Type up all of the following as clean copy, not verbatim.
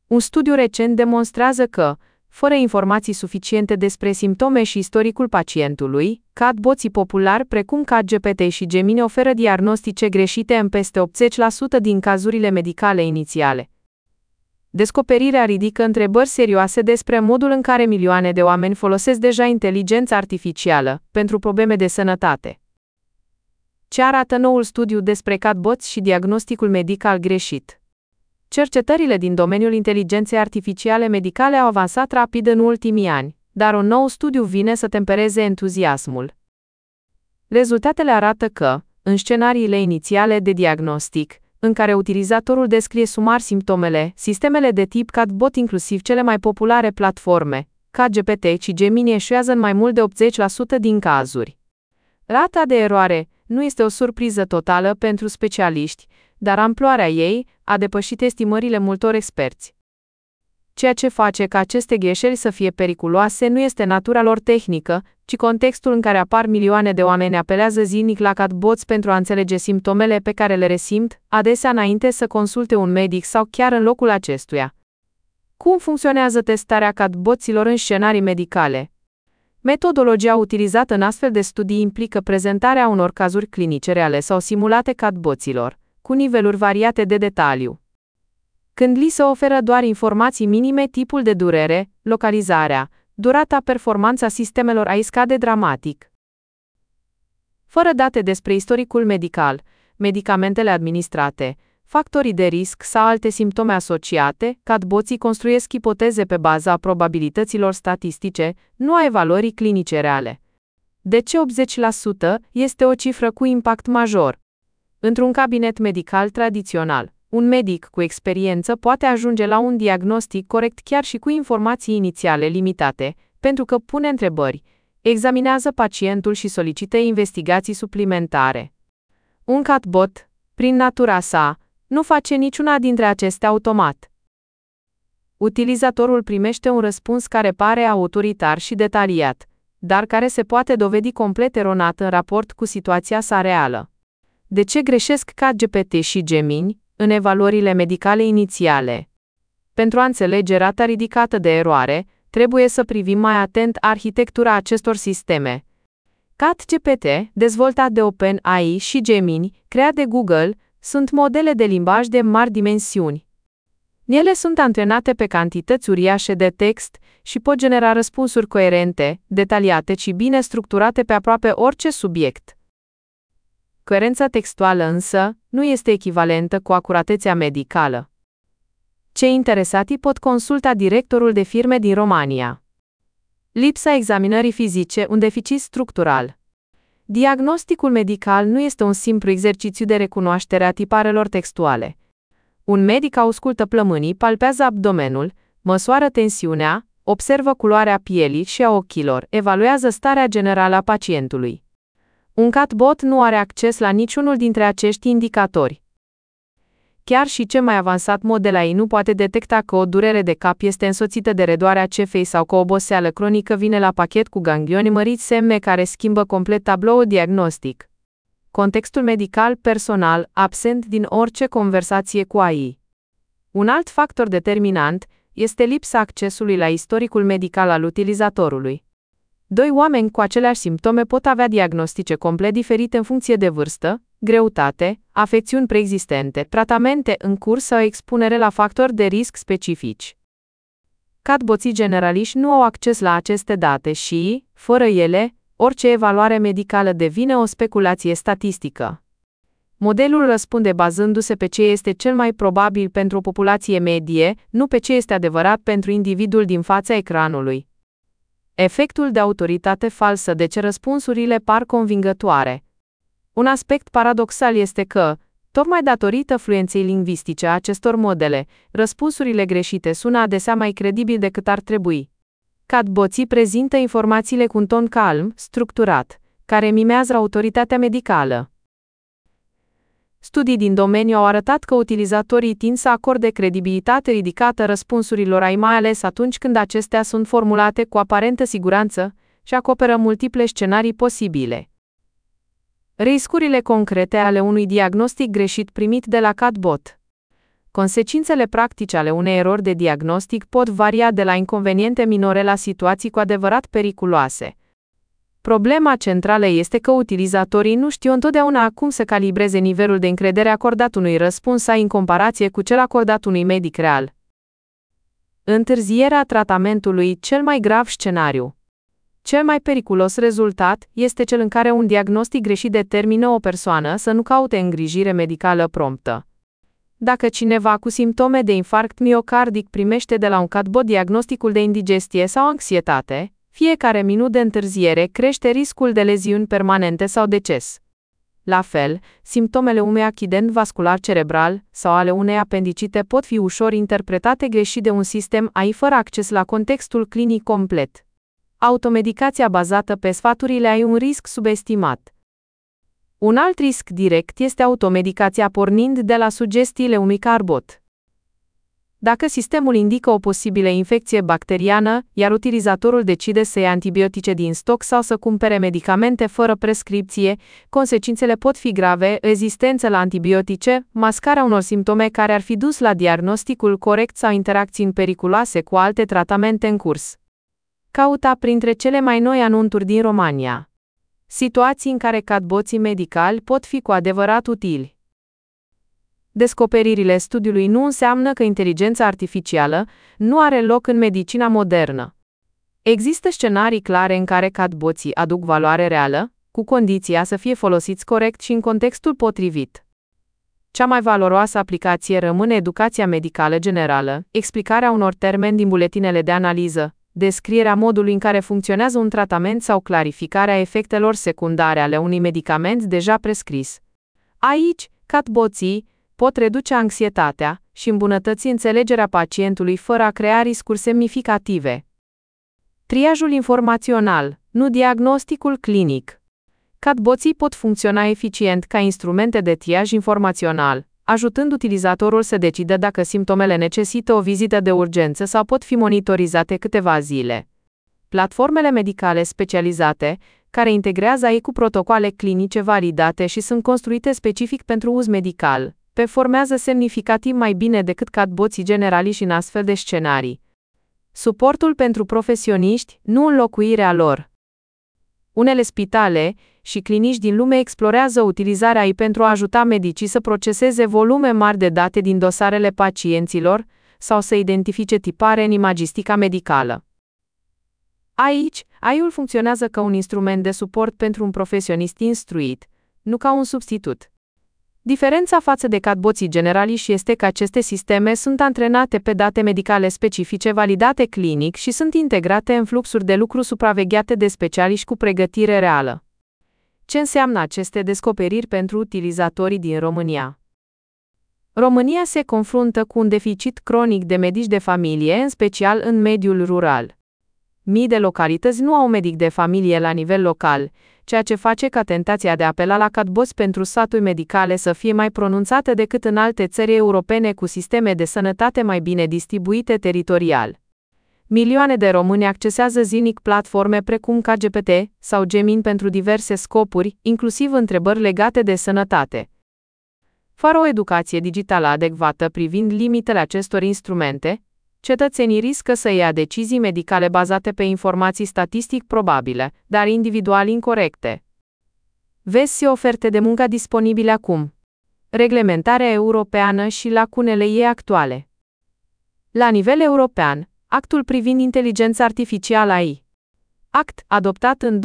Un studiu recent demonstrează că, fără informații suficiente despre simptome și istoricul pacientului, chatboții populari precum ChatGPT și Gemini oferă diagnostice greșite în peste 80% din cazurile medicale inițiale. Descoperirea ridică întrebări serioase despre modul în care milioane de oameni folosesc deja inteligența artificială pentru probleme de sănătate. Ce arată noul studiu despre chatbots și diagnosticul medical greșit? Cercetările din domeniul inteligenței artificiale medicale au avansat rapid în ultimii ani, dar un nou studiu vine să tempereze entuziasmul. Rezultatele arată că, în scenariile inițiale de diagnostic, în care utilizatorul descrie sumar simptomele, sistemele de tip chatbot, inclusiv cele mai populare platforme, ChatGPT și Gemini, eșuează în mai mult de 80% din cazuri. Rata de eroare nu este o surpriză totală pentru specialiști, dar amploarea ei a depășit estimările multor experți. Ceea ce face ca aceste greșeli să fie periculoase nu este natura lor tehnică, ci contextul în care apar milioane de oameni apelează zilnic la chatbots pentru a înțelege simptomele pe care le resimt, adesea înainte să consulte un medic sau chiar în locul acestuia. Cum funcționează testarea chatboților în scenarii medicale? Metodologia utilizată în astfel de studii implică prezentarea unor cazuri clinice reale sau simulate chatboților, cu niveluri variate de detaliu. Când li se oferă doar informații minime, tipul de durere, localizarea, durata, performanța sistemelor AI scade dramatic. Fără date despre istoricul medical, medicamentele administrate, factorii de risc sau alte simptome asociate, chatboții construiesc ipoteze pe baza probabilităților statistice, nu a evaluării clinice reale. De ce 80% este o cifră cu impact major? Într-un cabinet medical tradițional, un medic cu experiență poate ajunge la un diagnostic corect chiar și cu informații inițiale limitate, pentru că pune întrebări, examinează pacientul și solicită investigații suplimentare. Un chatbot, prin natura sa, nu face niciuna dintre acestea automat. Utilizatorul primește un răspuns care pare autoritar și detaliat, dar care se poate dovedi complet eronat în raport cu situația sa reală. De ce greșesc ChatGPT și Gemini în evaluările medicale inițiale? Pentru a înțelege rata ridicată de eroare, trebuie să privim mai atent arhitectura acestor sisteme. ChatGPT, dezvoltat de OpenAI, și Gemini, creat de Google, sunt modele de limbaj de mari dimensiuni. Ele sunt antrenate pe cantități uriașe de text și pot genera răspunsuri coerente, detaliate și bine structurate pe aproape orice subiect. Coerența textuală însă nu este echivalentă cu acuratețea medicală. Cei interesati pot consulta directorul de firme din România. Lipsa examinării fizice, un deficit structural. Diagnosticul medical nu este un simplu exercițiu de recunoaștere a tiparelor textuale. Un medic auscultă plămânii, palpează abdomenul, măsoară tensiunea, observă culoarea pielii și a ochilor, evaluează starea generală a pacientului. Un chatbot nu are acces la niciunul dintre acești indicatori. Chiar și cel mai avansat model AI nu poate detecta că o durere de cap este însoțită de redoarea cefei sau că o oboseală cronică vine la pachet cu ganglioni măriți, semne care schimbă complet tabloul diagnostic. Contextul medical personal, absent din orice conversație cu AI. Un alt factor determinant este lipsa accesului la istoricul medical al utilizatorului. Doi oameni cu aceleași simptome pot avea diagnostice complet diferite în funcție de vârstă, greutate, afecțiuni preexistente, tratamente în curs sau expunere la factori de risc specifici. Chatboții generaliști nu au acces la aceste date și, fără ele, orice evaluare medicală devine o speculație statistică. Modelul răspunde bazându-se pe ce este cel mai probabil pentru o populație medie, nu pe ce este adevărat pentru individul din fața ecranului. Efectul de autoritate falsă, de ce răspunsurile par convingătoare. Un aspect paradoxal este că, tocmai datorită fluenței lingvistice a acestor modele, răspunsurile greșite sună adesea mai credibil decât ar trebui. Chatboții prezintă informațiile cu un ton calm, structurat, care mimează autoritatea medicală. Studii din domeniu au arătat că utilizatorii tind să acorde credibilitate ridicată răspunsurilor AI, mai ales atunci când acestea sunt formulate cu aparentă siguranță și acoperă multiple scenarii posibile. Riscurile concrete ale unui diagnostic greșit primit de la chatbot. Consecințele practice ale unei erori de diagnostic pot varia de la inconveniente minore la situații cu adevărat periculoase. Problema centrală este că utilizatorii nu știu întotdeauna cum să calibreze nivelul de încredere acordat unui răspuns în comparație cu cel acordat unui medic real. Întârzierea tratamentului, cel mai grav scenariu. Cel mai periculos rezultat este cel în care un diagnostic greșit determină o persoană să nu caute îngrijire medicală promptă. Dacă cineva cu simptome de infarct miocardic primește de la un chatbot diagnosticul de indigestie sau anxietate, fiecare minut de întârziere crește riscul de leziuni permanente sau deces. La fel, simptomele unui accident vascular cerebral sau ale unei apendicite pot fi ușor interpretate greșit de un sistem AI fără acces la contextul clinic complet. Automedicația bazată pe sfaturile AI un risc subestimat. Un alt risc direct este automedicația pornind de la sugestiile unui chatbot. Dacă sistemul indică o posibilă infecție bacteriană, iar utilizatorul decide să ia antibiotice din stoc sau să cumpere medicamente fără prescripție, consecințele pot fi grave: rezistență la antibiotice, mascarea unor simptome care ar fi dus la diagnosticul corect sau interacțiuni periculoase cu alte tratamente în curs. Cauta printre cele mai noi anunțuri din România. Situații în care chatboții medicali pot fi cu adevărat utili. Descoperirile studiului nu înseamnă că inteligența artificială nu are loc în medicina modernă. Există scenarii clare în care chatboții aduc valoare reală, cu condiția să fie folosiți corect și în contextul potrivit. Cea mai valoroasă aplicație rămâne educația medicală generală, explicarea unor termeni din buletinele de analiză, descrierea modului în care funcționează un tratament sau clarificarea efectelor secundare ale unui medicament deja prescris. Aici, chatboții pot reduce anxietatea și îmbunătăți înțelegerea pacientului fără a crea riscuri semnificative. Triajul informațional, nu diagnosticul clinic. Chatboții pot funcționa eficient ca instrumente de triaj informațional, ajutând utilizatorul să decidă dacă simptomele necesită o vizită de urgență sau pot fi monitorizate câteva zile. Platformele medicale specializate, care integrează AI cu protocoale clinice validate și sunt construite specific pentru uz medical, performează semnificativ mai bine decât chatboții generaliști în astfel de scenarii. Suportul pentru profesioniști, nu înlocuirea lor. Unele spitale și clinici din lume explorează utilizarea AI pentru a ajuta medicii să proceseze volume mari de date din dosarele pacienților sau să identifice tipare în imagistica medicală. Aici, AI-ul funcționează ca un instrument de suport pentru un profesionist instruit, nu ca un substitut. Diferența față de chatboții generaliști este că aceste sisteme sunt antrenate pe date medicale specifice validate clinic și sunt integrate în fluxuri de lucru supravegheate de specialiști cu pregătire reală. Ce înseamnă aceste descoperiri pentru utilizatorii din România? România se confruntă cu un deficit cronic de medici de familie, în special în mediul rural. Mii de localități nu au medic de familie la nivel local, ceea ce face ca tentația de a apela la chatboți pentru sfaturi medicale să fie mai pronunțată decât în alte țări europene cu sisteme de sănătate mai bine distribuite teritorial. Milioane de români accesează zilnic platforme precum ChatGPT sau Gemini pentru diverse scopuri, inclusiv întrebări legate de sănătate. Fără o educație digitală adecvată privind limitele acestor instrumente, cetățenii riscă să ia decizii medicale bazate pe informații statistic probabile, dar individual incorecte. Vezi oferte de muncă disponibile acum. Reglementarea europeană și lacunele ei actuale. La nivel european, actul privind inteligența artificială AI. Act, adoptat în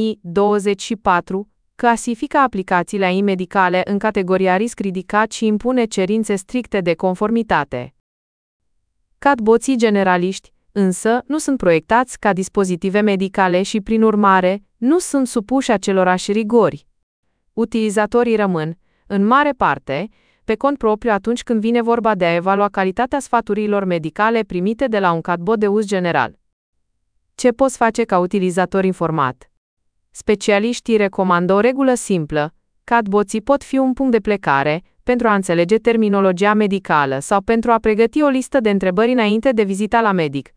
2024, clasifică aplicațiile AI medicale în categoria risc ridicat și impune cerințe stricte de conformitate. Chatboții generaliști, însă, nu sunt proiectați ca dispozitive medicale și, prin urmare, nu sunt supuși acelorași rigori. Utilizatorii rămân, în mare parte, pe cont propriu atunci când vine vorba de a evalua calitatea sfaturilor medicale primite de la un chatbot de uz general. Ce poți face ca utilizator informat? Specialiștii recomandă o regulă simplă: chatboții pot fi un punct de plecare pentru a înțelege terminologia medicală sau pentru a pregăti o listă de întrebări înainte de vizita la medic.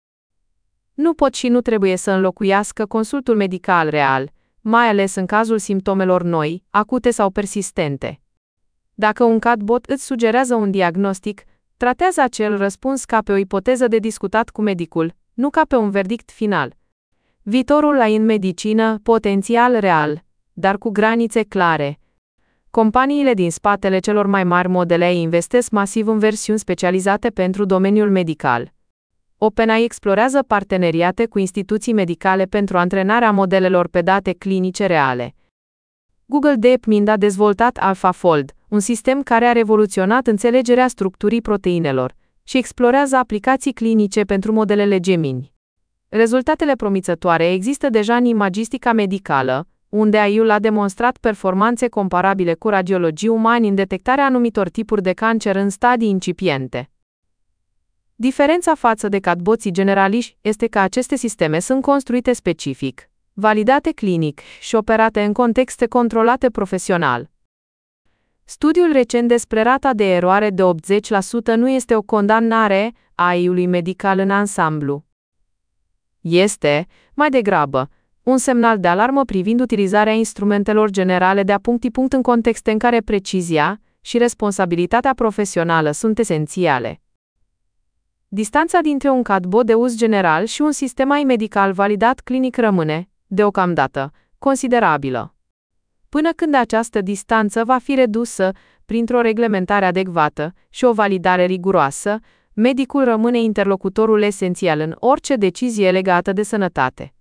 Nu pot și nu trebuie să înlocuiască consultul medical real, mai ales în cazul simptomelor noi, acute sau persistente. Dacă un chatbot îți sugerează un diagnostic, Tratează acel răspuns ca pe o ipoteză de discutat cu medicul, nu ca pe un verdict final. Viitorul ai în medicină, potențial real, dar cu granițe clare. Companiile din spatele celor mai mari modele AI investesc masiv în versiuni specializate pentru domeniul medical. OpenAI explorează parteneriate cu instituții medicale pentru antrenarea modelelor pe date clinice reale. Google DeepMind a dezvoltat AlphaFold, un sistem care a revoluționat înțelegerea structurii proteinelor și explorează aplicații clinice pentru modelele Gemini. Rezultatele promițătoare există deja în imagistica medicală, unde AI-ul a demonstrat performanțe comparabile cu radiologii umani în detectarea anumitor tipuri de cancer în stadii incipiente. Diferența față de chatboții generaliști este că aceste sisteme sunt construite specific, validate clinic și operate în contexte controlate profesional. Studiul recent despre rata de eroare de 80% nu este o condamnare a AI-ului medical în ansamblu. Este, mai degrabă, un semnal de alarmă privind utilizarea instrumentelor generale de a punct în contexte în care precizia și responsabilitatea profesională sunt esențiale. Distanța dintre un chatbot de uz general și un sistem AI medical validat clinic rămâne, deocamdată, considerabilă. Până când această distanță va fi redusă printr-o reglementare adecvată și o validare riguroasă, medicul rămâne interlocutorul esențial în orice decizie legată de sănătate.